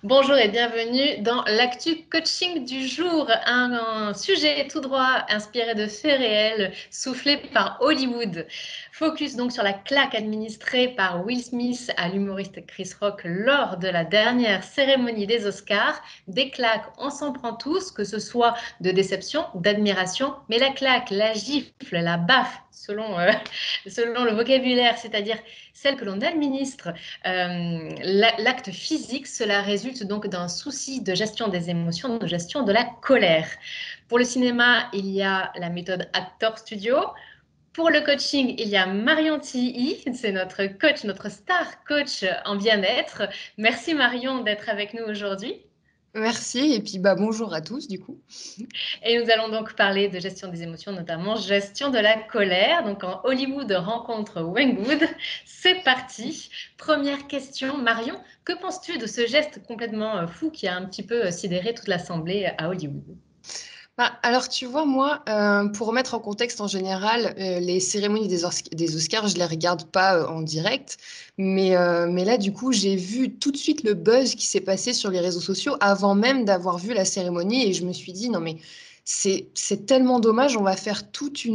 Bonjour et bienvenue dans l'actu coaching du jour, un sujet tout droit inspiré de faits réels, soufflé par Hollywood. Focus donc sur la claque administrée par Will Smith à l'humoriste Chris Rock lors de la dernière cérémonie des Oscars. Des claques, on s'en prend tous, que ce soit de déception, d'admiration, mais la claque, la gifle, la baffe, selon le vocabulaire, c'est-à-dire celle que l'on administre l'acte physique, cela résulte donc d'un souci de gestion des émotions, de gestion de la colère. Pour le cinéma, il y a la méthode Actor Studio. Pour le coaching, il y a Marion Tilly, c'est notre coach, notre star coach en bien-être. Merci Marion d'être avec nous aujourd'hui. Merci, et puis bonjour à tous du coup. Et nous allons donc parler de gestion des émotions, notamment gestion de la colère. Donc en Hollywood rencontre Wengwood. C'est parti. Première question, Marion, que penses-tu de ce geste complètement fou qui a un petit peu sidéré toute l'assemblée à Hollywood? Alors tu vois, moi, pour remettre en contexte en général, les cérémonies des Oscars, je les regarde pas en direct, mais là du coup, j'ai vu tout de suite le buzz qui s'est passé sur les réseaux sociaux avant même d'avoir vu la cérémonie et je me suis dit, non mais c'est tellement dommage, on va faire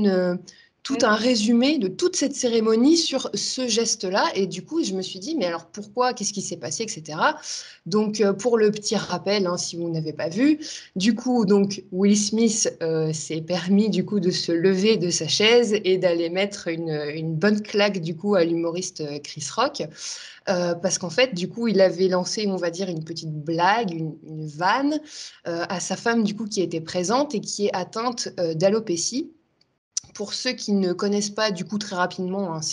tout un résumé de toute cette cérémonie sur ce geste-là. Et du coup, je me suis dit, mais alors pourquoi, qu'est-ce qui s'est passé, etc. Donc, pour le petit rappel, hein, si vous n'avez pas vu, du coup, donc, Will Smith s'est permis du coup de se lever de sa chaise et d'aller mettre une bonne claque du coup à l'humoriste Chris Rock. Parce qu'en fait, du coup, il avait lancé, on va dire, une petite blague, une vanne à sa femme, du coup, qui était présente et qui est atteinte d'alopécie. Pour ceux qui ne connaissent pas, du coup, très rapidement, hein,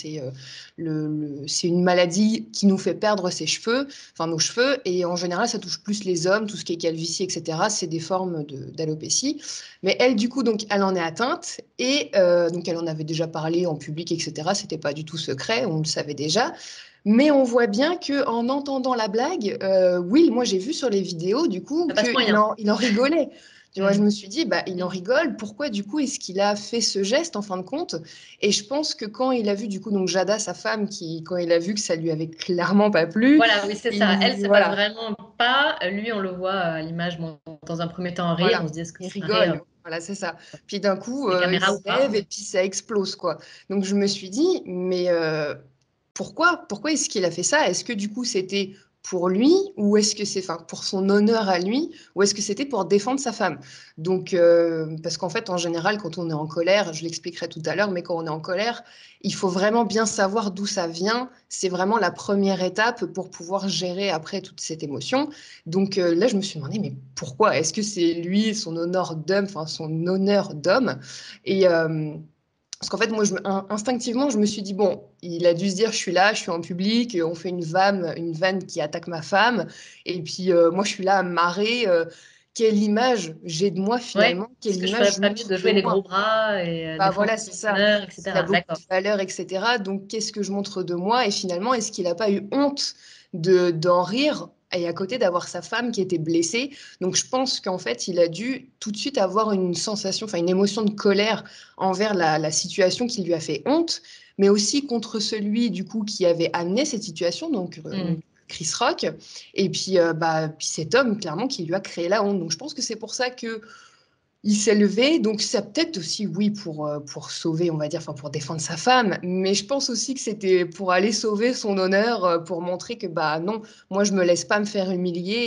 c'est une maladie qui nous fait perdre ses cheveux, enfin nos cheveux, et en général, ça touche plus les hommes, tout ce qui est calvitie, etc. C'est des formes d'alopécie. Mais elle, du coup, donc, elle en est atteinte, et donc elle en avait déjà parlé en public, etc. C'était pas du tout secret, on le savait déjà. Mais on voit bien que en entendant la blague, Will, moi j'ai vu sur les vidéos du coup Ça passe qu'il moyen. il en rigolait. Tu vois, je Mm. me suis dit, il en rigole. Pourquoi du coup est-ce qu'il a fait ce geste en fin de compte? Et je pense que quand il a vu du coup donc Jada, sa femme, quand il a vu que ça lui avait clairement pas plu, Voilà, oui, c'est ça. Elle, ça passe voilà, vraiment pas. Lui, on le voit à l'image, bon, dans un premier temps en rire. On voilà, se dit, est-ce que il c'est un rire rigole. Voilà, c'est ça. Puis d'un coup, des il caméras se ou pas? lève et puis ça explose quoi. Donc je me suis dit, mais pourquoi est-ce qu'il a fait ça? Est-ce que du coup c'était pour lui ou est-ce que c'est enfin pour son honneur à lui ou est-ce que c'était pour défendre sa femme? Donc parce qu'en fait en général quand on est en colère, je l'expliquerai tout à l'heure, mais quand on est en colère, il faut vraiment bien savoir d'où ça vient. C'est vraiment la première étape pour pouvoir gérer après toute cette émotion. Donc là je me suis demandé mais pourquoi? Est-ce que c'est lui son honneur d'homme, enfin son honneur d'homme? Et parce qu'en fait, moi, instinctivement, je me suis dit, bon, il a dû se dire, je suis là, je suis en public, on fait une vanne qui attaque ma femme, et puis moi, je suis là à me marrer. Quelle image j'ai de moi Ouais. finalement? Est-ce Quelle que je image ferais je pas mieux montre de de jouer les gros moi? bras et défendre Voilà, c'est son ça. honneur, Il a etc. beaucoup de D'accord. valeur, etc. Donc, qu'est-ce que je montre de moi? Et finalement, est-ce qu'il n'a pas eu honte d'en rire et à côté d'avoir sa femme qui était blessée? Donc, je pense qu'en fait, il a dû tout de suite avoir une sensation, enfin une émotion de colère envers la situation qui lui a fait honte, mais aussi contre celui du coup qui avait amené cette situation, donc Mm. Chris Rock, et puis, puis cet homme clairement qui lui a créé la honte. Donc, je pense que c'est pour ça que il s'est levé, donc ça peut-être aussi, oui, pour sauver, on va dire, enfin pour défendre sa femme, mais je pense aussi que c'était pour aller sauver son honneur, pour montrer que bah non, moi je me laisse pas me faire humilier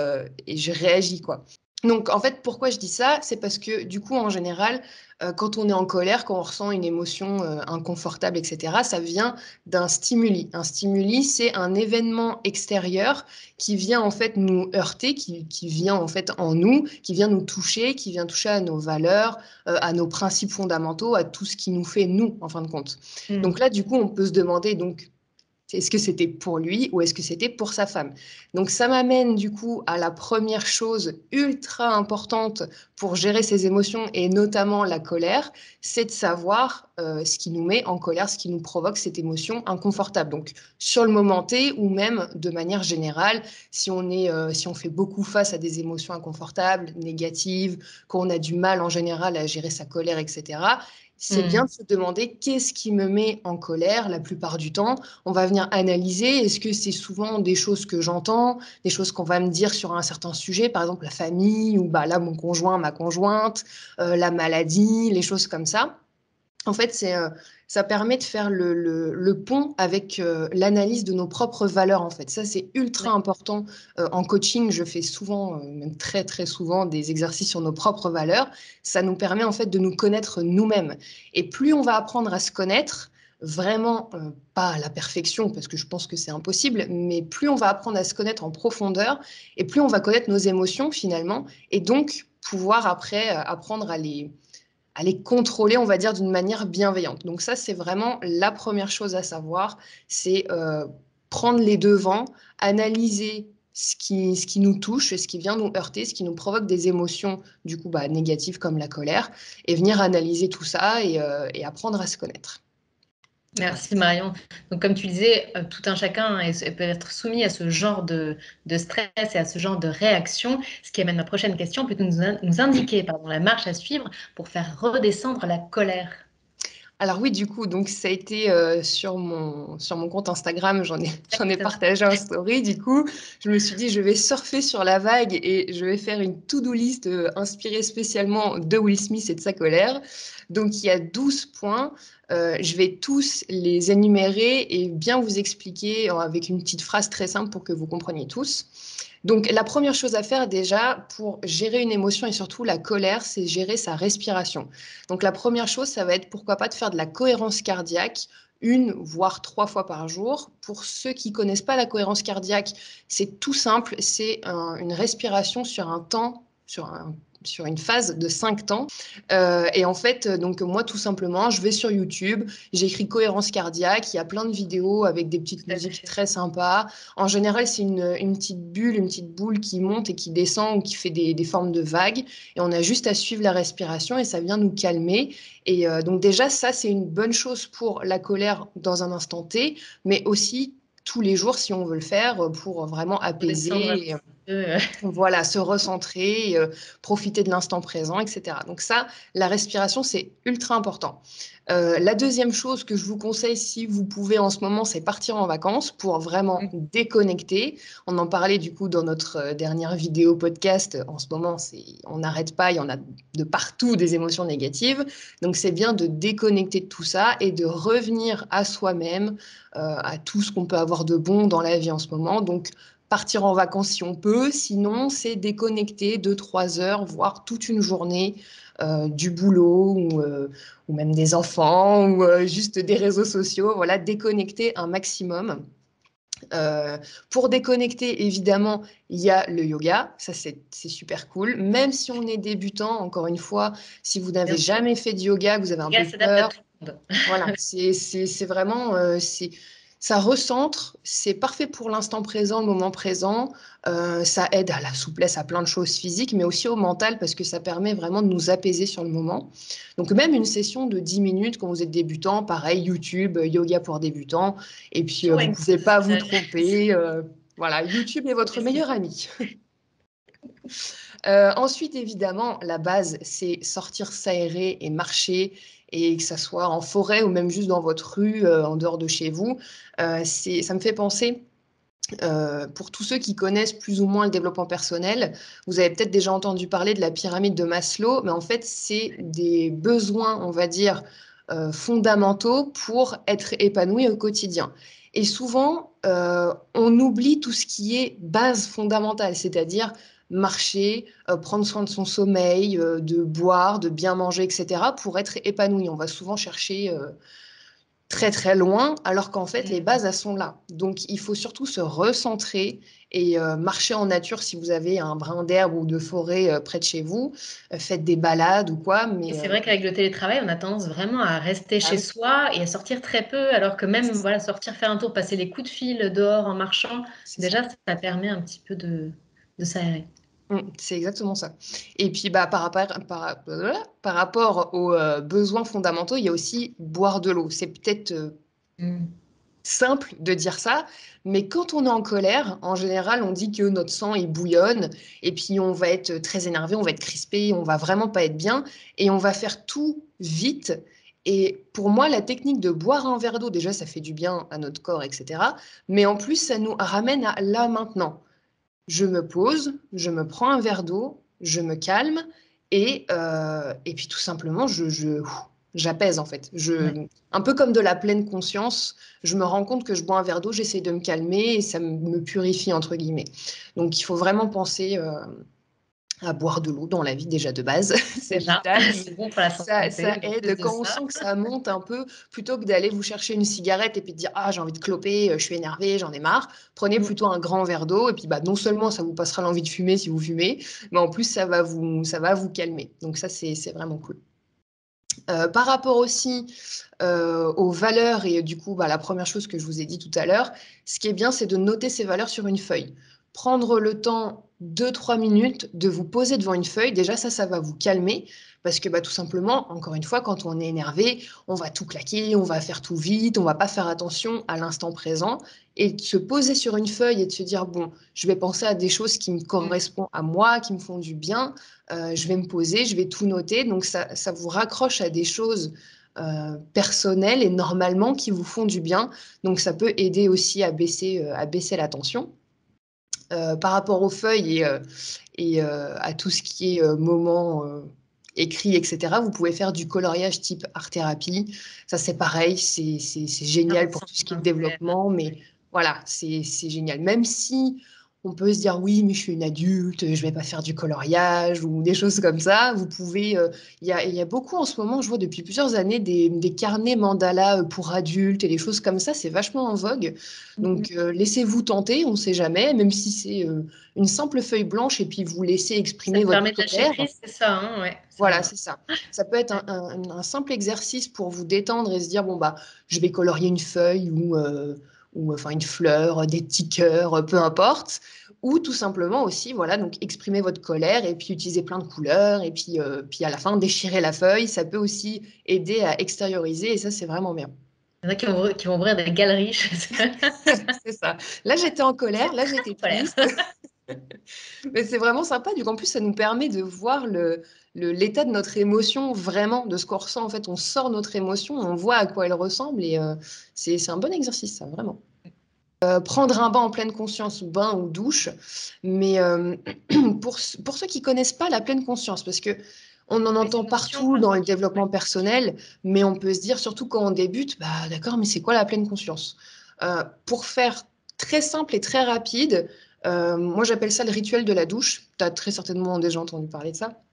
et je réagis quoi. Donc en fait, pourquoi je dis ça? C'est parce que du coup, en général, quand on est en colère, quand on ressent une émotion inconfortable, etc., ça vient d'un stimuli. Un stimuli, c'est un événement extérieur qui vient en fait nous heurter, qui vient en fait en nous, qui vient nous toucher, qui vient toucher à nos valeurs, à nos principes fondamentaux, à tout ce qui nous fait nous, en fin de compte. Donc Mm. là, du coup, on peut se demander donc est-ce que c'était pour lui ou est-ce que c'était pour sa femme? Donc ça m'amène du coup à la première chose ultra importante pour gérer ses émotions et notamment la colère, c'est de savoir ce qui nous met en colère, ce qui nous provoque cette émotion inconfortable. Donc sur le moment T ou même de manière générale, si on fait beaucoup face à des émotions inconfortables, négatives, qu'on a du mal en général à gérer sa colère, etc. c'est bien de se demander qu'est-ce qui me met en colère la plupart du temps. On va venir analyser, est-ce que c'est souvent des choses que j'entends, des choses qu'on va me dire sur un certain sujet, par exemple la famille, ou bah, là mon conjoint, ma conjointe, la maladie, les choses comme ça. En fait, ça permet de faire le pont avec l'analyse de nos propres valeurs. En fait, ça, c'est ultra important. En coaching, je fais souvent, même très, très souvent, des exercices sur nos propres valeurs. Ça nous permet en fait de nous connaître nous-mêmes. Et plus on va apprendre à se connaître, vraiment pas à la perfection, parce que je pense que c'est impossible, mais plus on va apprendre à se connaître en profondeur, et plus on va connaître nos émotions finalement, et donc pouvoir après apprendre à les contrôler, on va dire, d'une manière bienveillante. Donc ça, c'est vraiment la première chose à savoir, c'est prendre les devants, analyser ce qui nous touche, ce qui vient nous heurter, ce qui nous provoque des émotions, du coup, bah, négatives comme la colère, et venir analyser tout ça et apprendre à se connaître. Merci Marion. Donc, comme tu disais, tout un chacun peut être soumis à ce genre de stress et à ce genre de réaction, ce qui amène ma prochaine question. Peux-tu nous indiquer la marche à suivre pour faire redescendre la colère? Alors oui, du coup, donc ça a été sur mon compte Instagram, j'en ai partagé un story. Du coup, je me suis dit, je vais surfer sur la vague et je vais faire une to-do list inspirée spécialement de Will Smith et de sa colère. Donc, il y a 12 points. Je vais tous les énumérer et bien vous expliquer avec une petite phrase très simple pour que vous compreniez tous. Donc, la première chose à faire déjà pour gérer une émotion et surtout la colère, c'est gérer sa respiration. Donc, la première chose, ça va être pourquoi pas de faire de la cohérence cardiaque une, voire 3 fois par jour. Pour ceux qui connaissent pas la cohérence cardiaque, c'est tout simple, c'est une respiration sur un temps, sur une phase de 5 temps. Et en fait, donc moi, tout simplement, je vais sur YouTube, j'écris cohérence cardiaque, il y a plein de vidéos avec des petites musiques très sympas. En général, c'est une petite bulle, une petite boule qui monte et qui descend ou qui fait des formes de vagues. Et on a juste à suivre la respiration et ça vient nous calmer. Et donc déjà, ça, c'est une bonne chose pour la colère dans un instant T, mais aussi tous les jours si on veut le faire pour vraiment apaiser. Voilà, se recentrer, profiter de l'instant présent, etc. Donc ça, la respiration, c'est ultra important. La deuxième chose que je vous conseille, si vous pouvez en ce moment, c'est partir en vacances pour vraiment déconnecter. On en parlait du coup dans notre dernière vidéo podcast. En ce moment, on n'arrête pas, il y en a de partout des émotions négatives. Donc c'est bien de déconnecter de tout ça et de revenir à soi-même, à tout ce qu'on peut avoir de bon dans la vie en ce moment. Donc partir en vacances si on peut, sinon c'est déconnecter 2-3 heures, voire toute une journée du boulot ou même des enfants ou juste des réseaux sociaux. Voilà, déconnecter un maximum. Pour déconnecter, évidemment, il y a le yoga, ça c'est super cool. Même si on est débutant, encore une fois, si vous n'avez jamais fait de yoga, que vous avez un peu peur, voilà, c'est vraiment, ça recentre, c'est parfait pour l'instant présent, le moment présent. Ça aide à la souplesse, à plein de choses physiques, mais aussi au mental parce que ça permet vraiment de nous apaiser sur le moment. Donc même une session de 10 minutes quand vous êtes débutant, pareil, YouTube, yoga pour débutants. Et puis vous ne pouvez pas vous tromper. Voilà, YouTube est votre meilleur ami. Ensuite, évidemment, la base, c'est sortir s'aérer et marcher, et que ça soit en forêt ou même juste dans votre rue, en dehors de chez vous. Ça me fait penser, pour tous ceux qui connaissent plus ou moins le développement personnel, vous avez peut-être déjà entendu parler de la pyramide de Maslow, mais en fait, c'est des besoins, on va dire, fondamentaux pour être épanoui au quotidien. Et souvent, on oublie tout ce qui est base fondamentale, c'est-à-dire marcher, prendre soin de son sommeil, de boire, de bien manger, etc., pour être épanoui. On va souvent chercher très très loin, alors qu'en fait, les bases, elles sont là. Donc, il faut surtout se recentrer et marcher en nature si vous avez un brin d'herbe ou de forêt près de chez vous. Faites des balades ou quoi. Mais, et c'est vrai qu'avec le télétravail, on a tendance vraiment à rester chez oui, soi et à sortir très peu, alors que même voilà, sortir, faire un tour, passer les coups de fil dehors en marchant, déjà, ça permet un petit peu de s'aérer. C'est exactement ça. Et puis, bah, par rapport aux besoins fondamentaux, il y a aussi boire de l'eau. C'est peut-être simple de dire ça, mais quand on est en colère, en général, on dit que notre sang il bouillonne et puis on va être très énervé, on va être crispé, on va vraiment pas être bien et on va faire tout vite Et pour moi, la technique de boire un verre d'eau, déjà, ça fait du bien à notre corps, etc. Mais en plus, ça nous ramène à là maintenant. Je me pose, je me prends un verre d'eau, je me calme et puis tout simplement, j'apaise en fait. Ouais. Un peu comme de la pleine conscience, je me rends compte que je bois un verre d'eau, j'essaie de me calmer et ça me purifie entre guillemets. Donc il faut vraiment penser à boire de l'eau dans la vie déjà de base, c'est Déjà, vital. c'est bon pour la Ça santé, en plus aide de quand on ça. sent que ça monte un peu, plutôt que d'aller vous chercher une cigarette et puis de dire ah j'ai envie de cloper, je suis énervé, j'en ai marre. Prenez Mm. plutôt un grand verre d'eau et puis bah non seulement ça vous passera l'envie de fumer si vous fumez, mais en plus ça va vous calmer. Donc ça c'est vraiment cool. Par rapport aussi aux valeurs et du coup, bah, la première chose que je vous ai dit tout à l'heure, ce qui est bien, c'est de noter ces valeurs sur une feuille. Prendre le temps, 2-3 minutes, de vous poser devant une feuille. Déjà, ça va vous calmer parce que bah, tout simplement, encore une fois, quand on est énervé, on va tout claquer, on va faire tout vite, on va pas faire attention à l'instant présent. Et de se poser sur une feuille et de se dire, bon, je vais penser à des choses qui me Mm. correspondent à moi, qui me font du bien. Je vais me poser, je vais tout noter. Donc, ça vous raccroche à des choses personnelles et normalement qui vous font du bien. Donc ça peut aider aussi à baisser la tension. Par rapport aux feuilles et à tout ce qui est moment écrit, etc., vous pouvez faire du coloriage type art-thérapie. Ça, c'est pareil, c'est génial pour Intéressant, tout ce qui est ouais. développement, mais voilà, c'est génial. Même si on peut se dire, oui, mais je suis une adulte, je vais pas faire du coloriage ou des choses comme ça, vous pouvez... Il y a beaucoup en ce moment, je vois depuis plusieurs années, des carnets mandala pour adultes et des choses comme ça, c'est vachement en vogue. Mm. Donc, laissez-vous tenter, on ne sait jamais, même si c'est une simple feuille blanche et puis vous laissez Ça exprimer te votre permet de lâcher colère. prise, c'est ça, hein, ouais. Voilà, Ça... c'est ça. Ça peut être Ouais. un simple exercice pour vous détendre et se dire, bon, bah, je vais colorier une feuille ou enfin une fleur, des petits cœurs, peu importe. Ou tout simplement aussi, voilà, donc exprimer votre colère et puis utiliser plein de couleurs et puis à la fin déchirer la feuille. Ça peut aussi aider à extérioriser et ça, c'est vraiment bien. Il y en a qui vont ouvrir des galeries chez eux. C'est ça. Là, j'étais en colère, là, j'étais Colère. triste. Mais c'est vraiment sympa. Du coup, en plus, ça nous permet de voir l'état de notre émotion vraiment, de ce qu'on ressent. En fait, on sort notre émotion, on voit à quoi elle ressemble et c'est un bon exercice, ça, vraiment. Prendre un bain en pleine conscience, bain ou douche. Mais pour ceux qui connaissent pas la pleine conscience, parce que on en Oui, c'est entend une notion partout pour dans ceux le qui... Ouais. développement personnel, mais on peut se dire, surtout quand on débute, bah d'accord, mais c'est quoi la pleine conscience? Pour faire très simple et très rapide, moi j'appelle ça le rituel de la douche. Tu as très certainement déjà entendu parler de ça.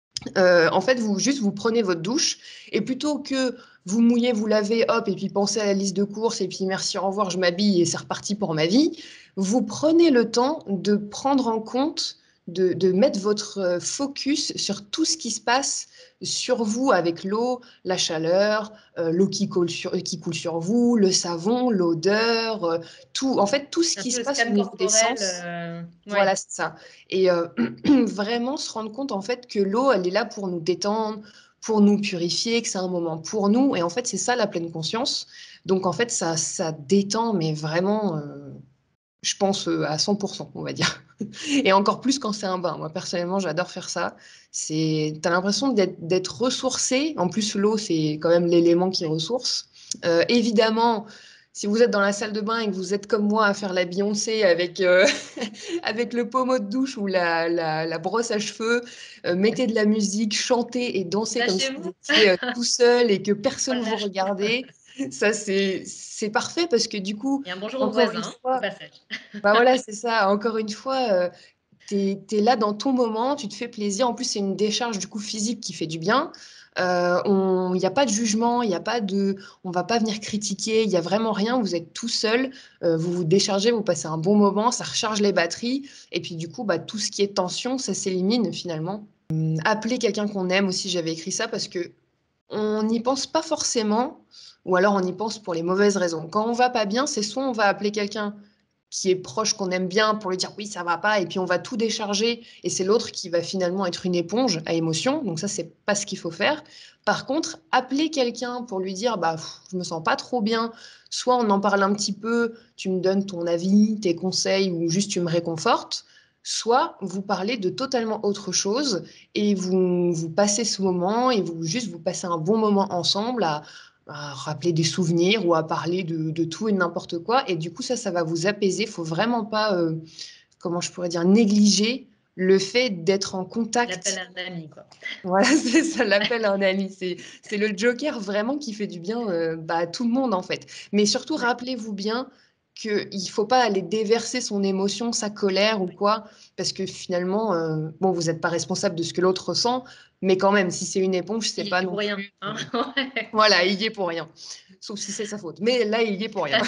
En fait, vous prenez votre douche et plutôt que vous mouillez, vous lavez, hop, et puis pensez à la liste de courses et puis merci, au revoir, je m'habille et c'est reparti pour ma vie, vous prenez le temps de prendre en compte, de mettre votre focus sur tout ce qui se passe sur vous avec l'eau, la chaleur, l'eau qui coule sur vous, le savon, l'odeur, tout, en fait, tout ce Un qui peu se le passe au scan niveau des corporel. sens. Ouais. Voilà, c'est ça. Et vraiment se rendre compte en fait que l'eau, elle est là pour nous détendre, pour nous purifier, que c'est un moment pour nous. Et en fait, c'est ça la pleine conscience. Donc en fait, ça détend, mais vraiment, je pense à 100%, on va dire. Et encore plus quand c'est un bain. Moi, personnellement, j'adore faire ça. T'as l'impression d'être ressourcé. En plus, l'eau, c'est quand même l'élément qui ressource. Évidemment, si vous êtes dans la salle de bain et que vous êtes comme moi à faire la Beyoncé avec, avec le pommeau de douche ou la brosse à cheveux, mettez de la musique, chantez et dansez comme si vous Lâchez-vous. étiez tout seul et que On personne le vous lâche. regardait. Ça, c'est parfait parce que du coup, Et un bonjour aux encore une voisins, au fois, passage. bah voilà, c'est ça. Encore une fois, tu es là dans ton moment, tu te fais plaisir. En plus, c'est une décharge du coup physique qui fait du bien. Il n'y a pas de jugement, il y a pas de, on va pas venir critiquer, il y a vraiment rien. Vous êtes tout seul, vous vous déchargez, vous passez un bon moment, ça recharge les batteries. Et puis du coup, bah, tout ce qui est tension, ça s'élimine finalement. Appeler quelqu'un qu'on aime aussi, j'avais écrit ça parce que on n'y pense pas forcément, ou alors on y pense pour les mauvaises raisons. Quand on va pas bien, c'est soit on va appeler quelqu'un qui est proche, qu'on aime bien, pour lui dire oui, ça va pas, et puis on va tout décharger, et c'est l'autre qui va finalement être une éponge à émotion, donc ça, c'est pas ce qu'il faut faire. Par contre, appeler quelqu'un pour lui dire bah, je me sens pas trop bien, soit on en parle un petit peu, tu me donnes ton avis, tes conseils, ou juste tu me réconfortes, soit vous parlez de totalement autre chose et vous passez ce moment et vous passez un bon moment ensemble à rappeler des souvenirs ou à parler de tout et de n'importe quoi. Et du coup, ça va vous apaiser. Il faut vraiment pas, comment je pourrais dire, négliger le fait d'être en L'appel contact. à un ami, quoi. Voilà, c'est ça l'appel un ami. C'est le joker vraiment qui fait du bien à tout le monde, en fait. Mais surtout, Ouais. rappelez-vous bien qu'il ne faut pas aller déverser son émotion, sa colère ou quoi, parce que finalement, bon, vous n'êtes pas responsable de ce que l'autre ressent, mais quand même, si c'est une éponge, c'est Il pas est non pour rien, plus. hein. Ouais. Voilà, il y est pour rien. Sauf si c'est sa faute. Mais là, il y est pour rien.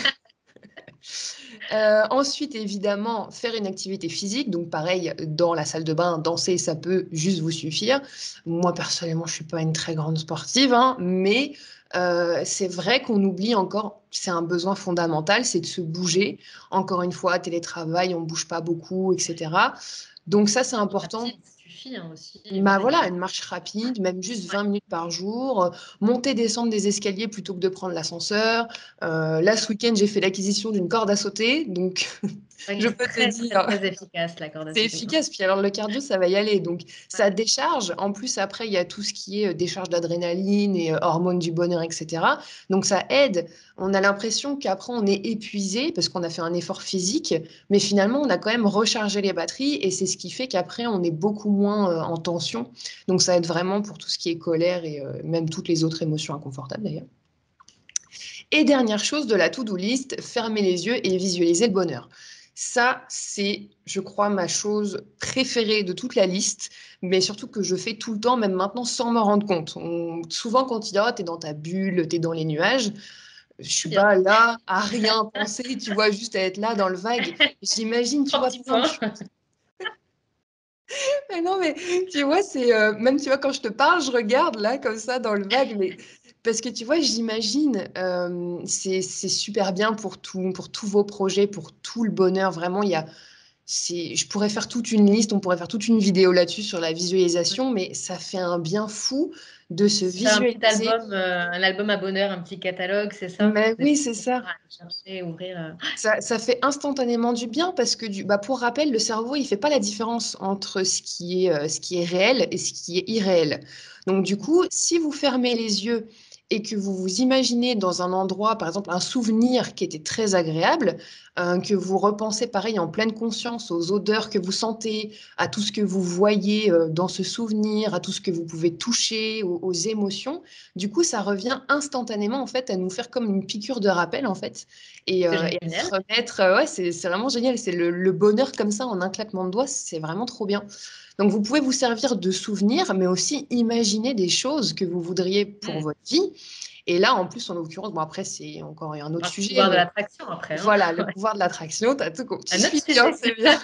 Ensuite, évidemment, faire une activité physique. Donc, pareil, dans la salle de bain, danser, ça peut juste vous suffire. Moi, personnellement, je ne suis pas une très grande sportive, hein, mais c'est vrai qu'on oublie encore, c'est un besoin fondamental, c'est de se bouger. Encore une fois, télétravail, on ne bouge pas beaucoup, etc. Donc, ça, c'est important. Rapide, ça suffit hein, aussi. Bah Voilà, il voilà, faut. une marche rapide, même juste Ouais. 20 minutes par jour, monter, descendre des escaliers plutôt que de prendre l'ascenseur. Là, ce week-end, j'ai fait l'acquisition d'une corde à sauter, donc Ouais, je c'est peux te très, très, dire, très efficace, la corde à c'est sauter. efficace. Puis alors, le cardio, ça va y aller. Donc, ça Ouais. décharge. En plus, après, il y a tout ce qui est décharge d'adrénaline et hormones du bonheur, etc. Donc, ça aide. On a l'impression qu'après, on est épuisé parce qu'on a fait un effort physique, mais finalement, on a quand même rechargé les batteries et c'est ce qui fait qu'après, on est beaucoup moins en tension. Donc, ça aide vraiment pour tout ce qui est colère et même toutes les autres émotions inconfortables d'ailleurs. Et dernière chose de la to-do list, fermer les yeux et visualiser le bonheur. Ça, c'est, je crois, ma chose préférée de toute la liste, mais surtout que je fais tout le temps, même maintenant, sans m'en rendre compte. Souvent, quand tu dis, oh, t'es dans ta bulle, t'es dans les nuages, je suis Bien. pas là à rien penser, tu vois, juste à être là dans le vague. J'imagine, tu Trois vois, petits plein de points. choses. Mais non, mais tu vois, c'est même tu vois quand je te parle, je regarde là comme ça dans le vague, mais parce que tu vois, j'imagine, c'est super bien pour tous vos projets, pour tout le bonheur. Vraiment, je pourrais faire toute une liste, on pourrait faire toute une vidéo là-dessus sur la visualisation, mais ça fait un bien fou de se Se faire visualiser. un album à bonheur, un petit catalogue, c'est ça? Mais Des oui, petits c'est bonheurs ça. à aller chercher, ouvrir. Ça fait instantanément du bien parce que, pour rappel, le cerveau, il fait pas la différence entre ce qui est réel et ce qui est irréel. Donc, du coup, si vous fermez les yeux et que vous vous imaginez dans un endroit, par exemple, un souvenir qui était très agréable, que vous repensez pareil en pleine conscience aux odeurs que vous sentez, à tout ce que vous voyez dans ce souvenir, à tout ce que vous pouvez toucher, aux émotions, du coup, ça revient instantanément en fait à nous faire comme une piqûre de rappel en fait C'est et à génial. se remettre, ouais, c'est vraiment génial. C'est le bonheur comme ça en un claquement de doigts, c'est vraiment trop bien. Donc, vous pouvez vous servir de souvenirs, mais aussi imaginer des choses que vous voudriez pour Hmm. votre vie. Et là, en plus, en l'occurrence, bon, après, c'est encore un autre Un sujet, pouvoir de mais l'attraction après. Hein. voilà, le Ouais. pouvoir de l'attraction, tu Un autre suis bien, sujet. c'est bien.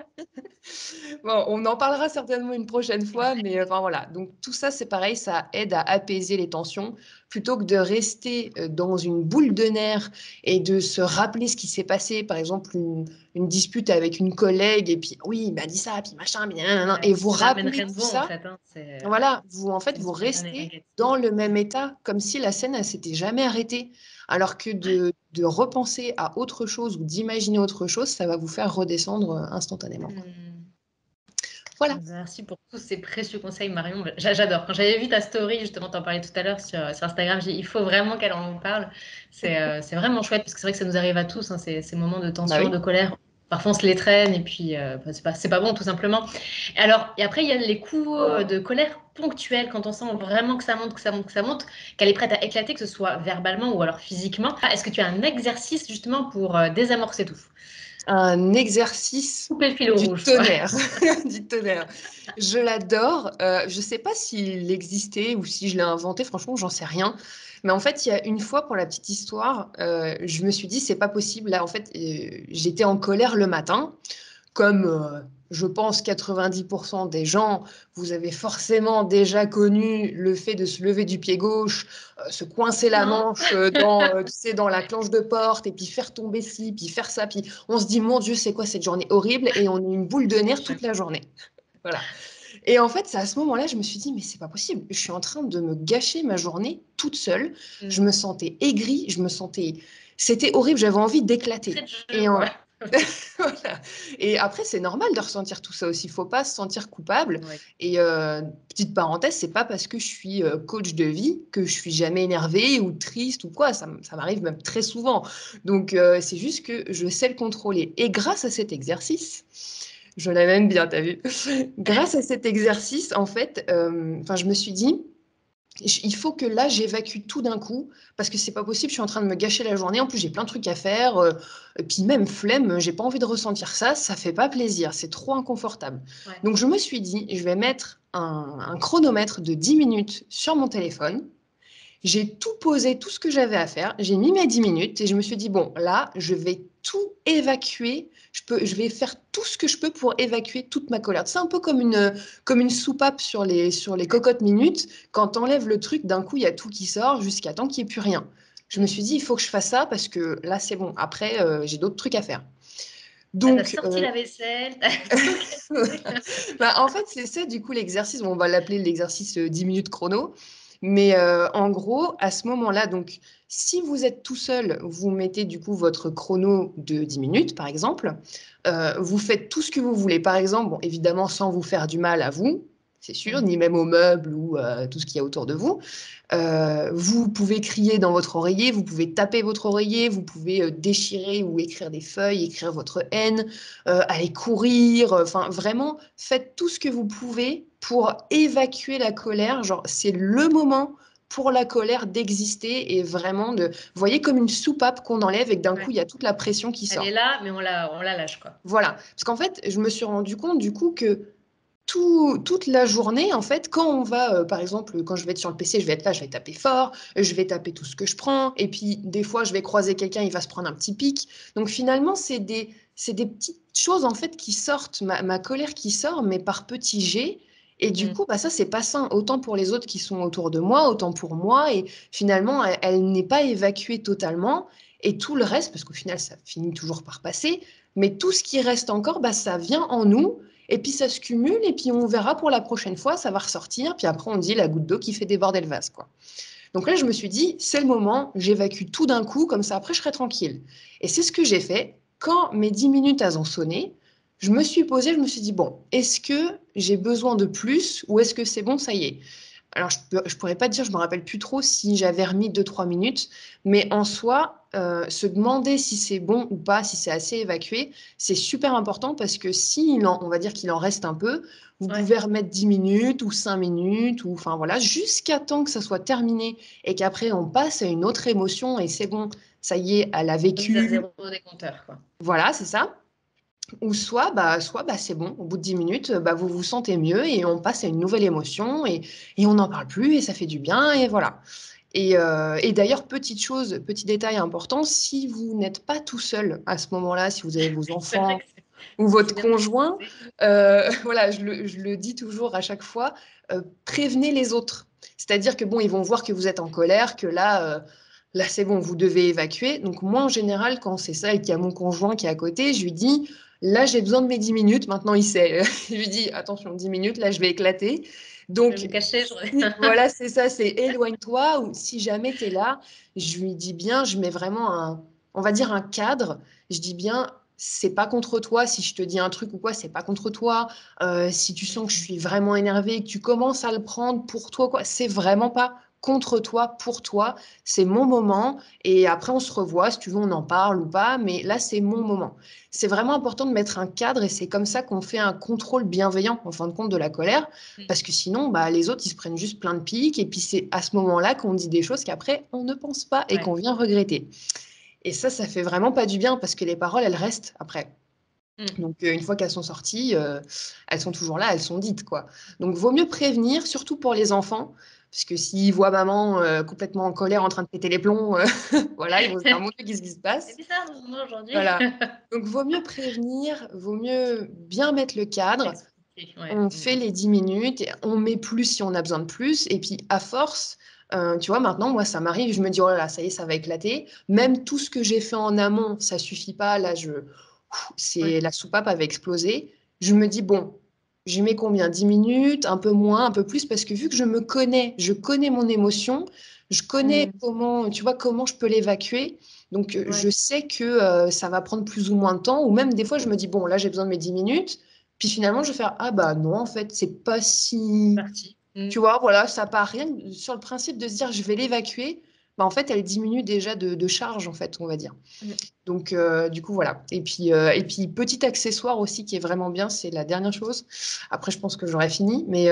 Bon, on en parlera certainement une prochaine fois, mais enfin voilà. Donc tout ça, c'est pareil, ça aide à apaiser les tensions plutôt que de rester dans une boule de nerfs et de se rappeler ce qui s'est passé, par exemple une dispute avec une collègue et puis oui, il m'a dit ça, puis machin, puis nanana, et Ouais. vous Ça n'amène rappelez rien de tout bon en ça. fait. Hein. Voilà, vous en fait C'est une vous spirale restez négative. dans le même état, comme si la scène elle s'était jamais arrêtée. Alors que de repenser à autre chose ou d'imaginer autre chose, ça va vous faire redescendre instantanément, quoi. Hmm. Voilà. Merci pour tous ces précieux conseils, Marion. J'adore. Quand j'avais vu ta story, justement, t'en parlais tout à l'heure sur Instagram, j'ai dit, il faut vraiment qu'elle en parle. C'est vraiment chouette parce que c'est vrai que ça nous arrive à tous, hein, ces moments de Bah tension, oui. de colère. Parfois, on se les traîne et puis bah, c'est pas bon, tout simplement. Alors, et après, il y a les coups de colère ponctuels quand on sent vraiment que ça monte, que ça monte, que ça monte, qu'elle est prête à éclater, que ce soit verbalement ou alors physiquement. Est-ce que tu as un exercice justement pour désamorcer tout? Un exercice Couper le fil du rouge. tonnerre, du tonnerre. Je l'adore. Je ne sais pas s'il existait ou si je l'ai inventé. Franchement, j'en sais rien. Mais en fait, il y a une fois, pour la petite histoire, je me suis dit, c'est pas possible. Là, en fait, j'étais en colère le matin comme je pense 90% des gens, vous avez forcément déjà connu le fait de se lever du pied gauche, se coincer la Non? manche tu sais, dans la clenche de porte, et puis faire tomber ci, puis faire ça, puis on se dit, mon Dieu, c'est quoi cette journée horrible, et on est une boule de nerfs toute la journée. Voilà. Et en fait, c'est à ce moment-là, je me suis dit, mais c'est pas possible, je suis en train de me gâcher ma journée toute seule. Je Hmm. me sentais aigrie, c'était horrible, j'avais envie d'éclater. Très de Et jeu, quoi. Voilà. Et après, c'est normal de ressentir tout ça aussi. Il ne faut pas se sentir coupable. Oui. Et petite parenthèse, c'est pas parce que je suis coach de vie que je suis jamais énervée ou triste ou quoi. Ça m'arrive même très souvent. Donc, c'est juste que je sais le contrôler. Et grâce à cet exercice, je l'aime bien, t'as vu? Grâce à cet exercice, en fait, je me suis dit, il faut que là, j'évacue tout d'un coup, parce que c'est pas possible, je suis en train de me gâcher la journée. En plus, j'ai plein de trucs à faire, et puis même flemme, j'ai pas envie de ressentir ça, ça fait pas plaisir, c'est trop inconfortable. Ouais. Donc, je me suis dit, je vais mettre un chronomètre de 10 minutes sur mon téléphone. J'ai tout posé, tout ce que j'avais à faire. J'ai mis mes 10 minutes et je me suis dit, bon, là, je vais tout évacuer. Je vais faire tout ce que je peux pour évacuer toute ma colère. C'est un peu comme une soupape sur les cocottes minutes. Quand tu enlèves le truc, d'un coup, il y a tout qui sort jusqu'à temps qu'il n'y ait plus rien. Je me suis dit, il faut que je fasse ça parce que là, c'est bon. Après, j'ai d'autres trucs à faire. T'as Donc, sorti la vaisselle, t'as tout cassé. en fait, c'est ça, du coup, l'exercice. Bon, on va l'appeler l'exercice 10 minutes chrono. Mais en gros, à ce moment-là, donc, si vous êtes tout seul, vous mettez du coup votre chrono de 10 minutes, par exemple. Vous faites tout ce que vous voulez. Par exemple, bon, évidemment, sans vous faire du mal à vous, c'est sûr, ni même aux meubles ou tout ce qu'il y a autour de vous. Vous pouvez crier dans votre oreiller, vous pouvez taper votre oreiller, vous pouvez déchirer ou écrire des feuilles, écrire votre haine, aller courir. Enfin, vraiment, faites tout ce que vous pouvez pour évacuer la colère. Genre, c'est le moment pour la colère d'exister et vraiment de... Vous voyez comme une soupape qu'on enlève et que d'un coup, Ouais. il y a toute la pression qui Elle est sort. là, mais on la lâche, quoi. Voilà. Parce qu'en fait, je me suis rendu compte du coup que toute la journée, en fait, quand on va, par exemple, quand je vais être sur le PC, je vais être là, je vais taper fort, je vais taper tout ce que je prends, et puis des fois, je vais croiser quelqu'un, il va se prendre un petit pic. Donc finalement, c'est des petites choses, en fait, qui sortent, ma colère qui sort, mais par petits jets. Et du coup, bah, ça, c'est pas sain, autant pour les autres qui sont autour de moi, autant pour moi. Et finalement, elle n'est pas évacuée totalement. Et tout le reste, parce qu'au final, ça finit toujours par passer, mais tout ce qui reste encore, bah, ça vient en nous. Et puis ça se cumule, et puis on verra pour la prochaine fois, ça va ressortir. Puis après, on dit la goutte d'eau qui fait déborder le vase, quoi. Donc là, je me suis dit, c'est le moment, j'évacue tout d'un coup, comme ça après, je serai tranquille. Et c'est ce que j'ai fait. Quand mes 10 minutes elles ont sonné, je me suis posée, je me suis dit, bon, est-ce que j'ai besoin de plus ou est-ce que c'est bon, ça y est? Alors, je pourrais pas te dire, je me rappelle plus trop si j'avais remis 2 3 minutes, mais en soi, se demander si c'est bon ou pas, si c'est assez évacué, c'est super important parce que si on va dire qu'il en reste un peu, vous Ouais. pouvez remettre 10 minutes ou 5 minutes ou enfin voilà, jusqu'à temps que ça soit terminé et qu'après on passe à une autre émotion et c'est bon, ça y est, elle a Mise à vécu. zéro des compteurs, quoi. Voilà, c'est ça. Ou soit bah, c'est bon, au bout de 10 minutes, bah, vous vous sentez mieux et on passe à une nouvelle émotion et on n'en parle plus et ça fait du bien et voilà. Et d'ailleurs, petite chose, petit détail important, si vous n'êtes pas tout seul à ce moment-là, si vous avez vos C'est vrai enfants que ou c'est votre bien de conjoint, préciser. voilà, je le dis toujours à chaque fois, prévenez les autres. C'est-à-dire que bon, ils vont voir que vous êtes en colère, que là c'est bon, vous devez évacuer. Donc moi, en général, quand c'est ça et qu'il y a mon conjoint qui est à côté, je lui dis, là j'ai besoin de mes 10 minutes, maintenant il sait. Je lui dis, attention, 10 minutes, là je vais éclater. Je vais Donc me cacher. voilà, c'est ça, c'est éloigne-toi ou si jamais tu es là, je lui dis bien, je mets vraiment on va dire un cadre. Je dis bien, c'est pas contre toi. Si je te dis un truc ou quoi, c'est pas contre toi. Si tu sens que je suis vraiment énervée et que tu commences à le prendre pour toi, quoi, c'est vraiment pas contre toi, pour toi. C'est mon moment. Et après, on se revoit. Si tu veux, on en parle ou pas. Mais là, c'est mon moment. C'est vraiment important de mettre un cadre et c'est comme ça qu'on fait un contrôle bienveillant, en fin de compte, de la colère. Parce que sinon, bah, les autres, ils se prennent juste plein de piques. Et puis, c'est à ce moment-là qu'on dit des choses qu'après, on ne pense pas et Ouais. qu'on vient regretter. Et ça fait vraiment pas du bien parce que les paroles, elles restent après. Donc, une fois qu'elles sont sorties, elles sont toujours là, elles sont dites, quoi. Donc, vaut mieux prévenir, surtout pour les enfants, parce que s'ils voient maman complètement en colère, en Oui. train de péter les plombs, voilà, ils vont se dire, mon Dieu, qu'est-ce qui se C'est passe? bizarre, non, aujourd'hui. Voilà. Donc, vaut mieux prévenir, vaut mieux bien mettre le cadre. Expliquer, ouais. On fait les 10 minutes, et on met plus si on a besoin de plus. Et puis, à force, tu vois, maintenant, moi, ça m'arrive, je me dis, oh là là, ça y est, ça va éclater. Même tout ce que j'ai fait en amont, ça suffit pas. Là, Ouais. la soupape avait explosé. Je me dis, bon, j'y mets combien? 10 minutes, un peu moins, un peu plus, parce que vu que je connais mon émotion, je connais Mm. comment, tu vois, comment je peux l'évacuer. Donc, Ouais, je sais que ça va prendre plus ou moins de temps, ou même des fois, je me dis, bon, là, j'ai besoin de mes 10 minutes. Puis finalement, je vais faire, ah bah non, en fait, c'est pas si... parti. Mm. Tu vois, voilà, ça part rien sur le principe de se dire, je vais l'évacuer. Bah, en fait, elle diminue déjà de charge, en fait, on va dire. Mm. Donc, du coup, voilà. Et puis, petit accessoire aussi qui est vraiment bien, c'est la dernière chose. Après, je pense que j'aurais fini. Mais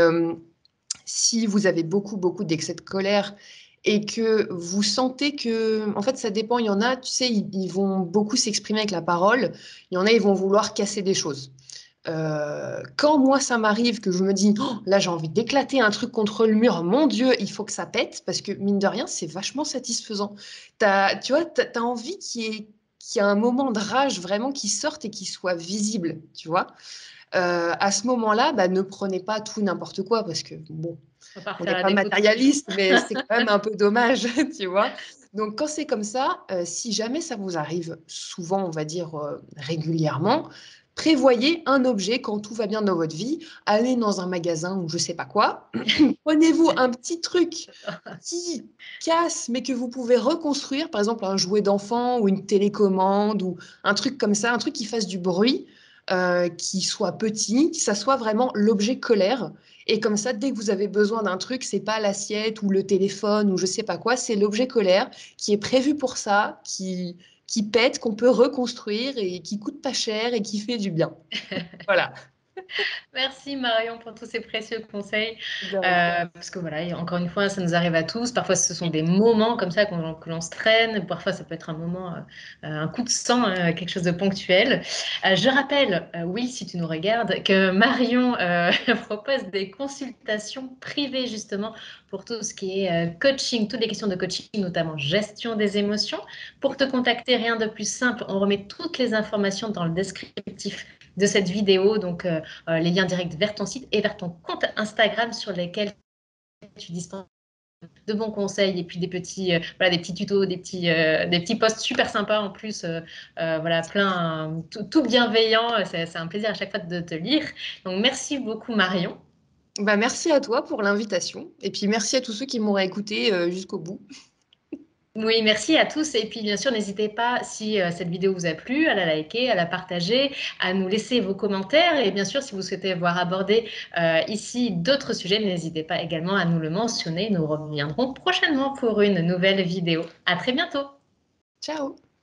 si vous avez beaucoup, beaucoup d'excès de colère et que vous sentez que, en fait, ça dépend. Il y en a, tu sais, ils vont beaucoup s'exprimer avec la parole. Il y en a, ils vont vouloir casser des choses. Quand moi ça m'arrive que je me dis oh, là j'ai envie d'éclater un truc contre le mur, mon Dieu, il faut que ça pète parce que mine de rien c'est vachement satisfaisant. Tu vois, t'as envie qu'il y ait un moment de rage vraiment qui sorte et qui soit visible, tu vois. À ce moment-là, bah, ne prenez pas tout n'importe quoi parce que bon, On va pas on refaire n'est la pas déco tous les jours. matérialiste, mais c'est quand même un peu dommage, tu vois. Donc quand c'est comme ça, si jamais ça vous arrive souvent, on va dire régulièrement, prévoyez un objet quand tout va bien dans votre vie. Allez dans un magasin ou je sais pas quoi. Prenez-vous un petit truc qui casse, mais que vous pouvez reconstruire, par exemple un jouet d'enfant ou une télécommande ou un truc comme ça, un truc qui fasse du bruit, qui soit petit, que ça soit vraiment l'objet colère. Et comme ça, dès que vous avez besoin d'un truc, c'est pas l'assiette ou le téléphone ou je sais pas quoi, c'est l'objet colère qui est prévu pour ça, qui pète, qu'on peut reconstruire et qui coûte pas cher et qui fait du bien. Voilà. Merci Marion pour tous ces précieux conseils. De rien. Parce que voilà, et encore une fois, ça nous arrive à tous. Parfois, ce sont des moments comme ça que l'on se traîne. Parfois, ça peut être un moment, un coup de sang, quelque chose de ponctuel. Je rappelle, Will, si tu nous regardes, que Marion propose des consultations privées justement pour tout ce qui est coaching, toutes les questions de coaching, notamment gestion des émotions. Pour te contacter, rien de plus simple, on remet toutes les informations dans le descriptif de cette vidéo. Donc, les liens directs vers ton site et vers ton compte Instagram sur lesquels tu dispenses de bons conseils et puis des petits, voilà, des petits tutos, des petits posts super sympas en plus, voilà, plein, tout bienveillant. C'est un plaisir à chaque fois de te lire. Donc, merci beaucoup Marion. Bah, merci à toi pour l'invitation. Et puis merci à tous ceux qui m'auraient écouté jusqu'au bout. Oui, merci à tous. Et puis, bien sûr, n'hésitez pas, si cette vidéo vous a plu, à la liker, à la partager, à nous laisser vos commentaires. Et bien sûr, si vous souhaitez voir aborder ici d'autres sujets, n'hésitez pas également à nous le mentionner. Nous reviendrons prochainement pour une nouvelle vidéo. À très bientôt. Ciao!